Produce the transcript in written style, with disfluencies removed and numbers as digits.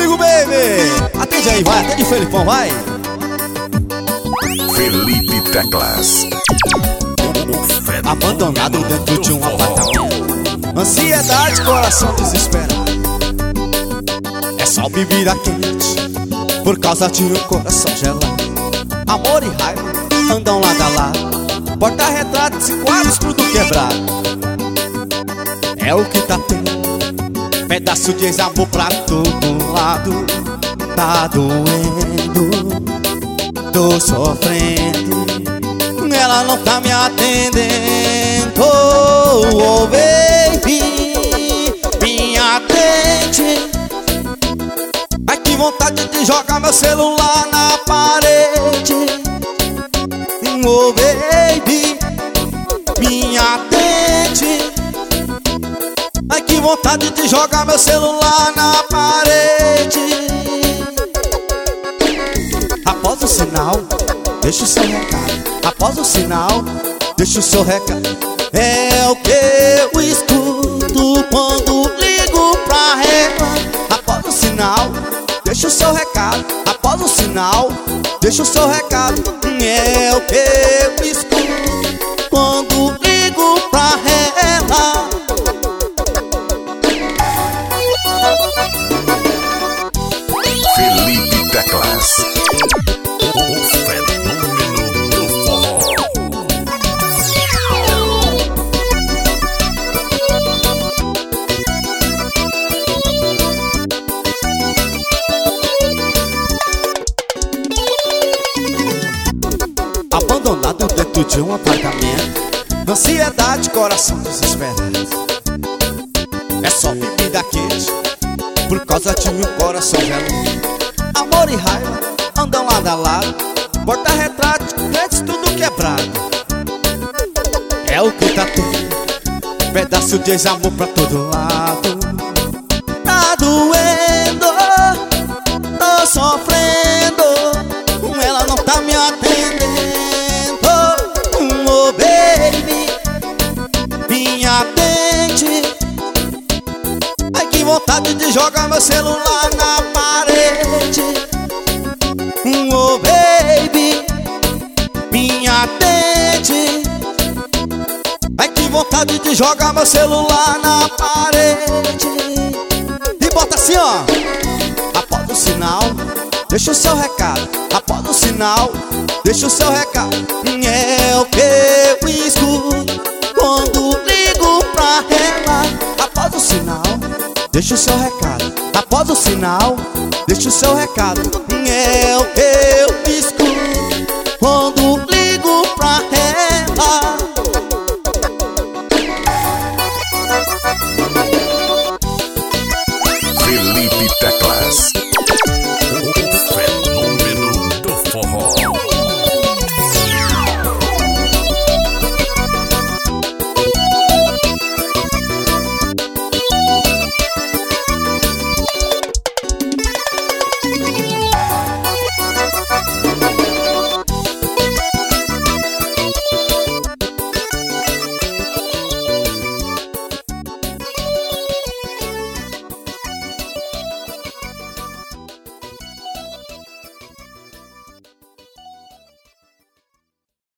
comigo, baby. Atende aí, vai, atende o Felipão, vai. Felipe Teclas. Abandonado dentro de um apartamento, ansiedade, coração desesperado. É só bebida quente, por causa de um coração gelado. Amor e raiva andam lado a lado, porta-retratos e quadros tudo quebrado. É o que tá tendo, pedaço de ex-amor pra todo lado. Tá doendo, tô sofrendo, ela não tá me atendendo. Oh, baby, me atende. Ai, que vontade de jogar meu celular na parede. Oh, baby, me atende. Ai, que vontade de jogar meu celular na parede. Após o sinal, deixa o seu recado. Após o sinal, deixa o seu recado. É o que eu escuto quando ligo pra ela. Após o sinal, deixa o seu recado. Após o sinal, deixa o seu recado. É o que eu escuto quando ligo pra ela. Felipe Teclas. O fenômeno do forró. Abandonado dentro de um apartamento, ansiedade, coração desesperado. É só bebida quente, por causa de um coração gelado. Amor e raiva andam lado a lado, porta-retratos, clientes tudo quebrado. É o que tá tendo, pedaço de ex-amor pra todo lado. Tá doendo, tô sofrendo, ela não tá me atendendo. Oh, baby, me atende. Ai, que vontade de jogar meu celular na parede. Oh, baby, me atende. Ai, que vontade de jogar meu celular na parede. E bota assim, ó. Após o sinal, deixa o seu recado. Após o sinal, deixa o seu recado. É o que eu escuto quando ligo pra ela. Após o sinal, deixa o seu recado. Após o sinal, deixa o seu recado. É o que eu escuto quando